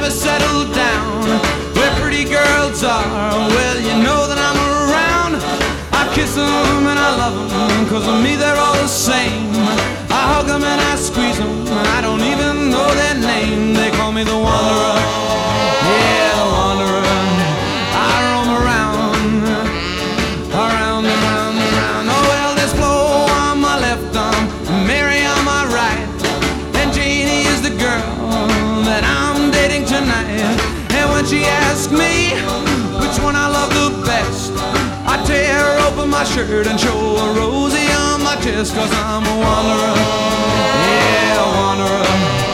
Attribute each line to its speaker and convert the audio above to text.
Speaker 1: to settle down where pretty girls are. Well, you know that I'm around. I kiss them and I love them, 'cause to me they're all the same. I hug them and I squeeze them, I don't even know their name. They call me the wanderer, yeah, the wanderer. I roam around, around and round and round. Oh well, there's Flo on my left arm, Mary on my right, and Janie is the girl that I'm dating tonight. And when she asks me which one I love the best, I tear open my shirt and show a Rosie on my chest, 'cause I'm a wanderer, yeah, a wanderer.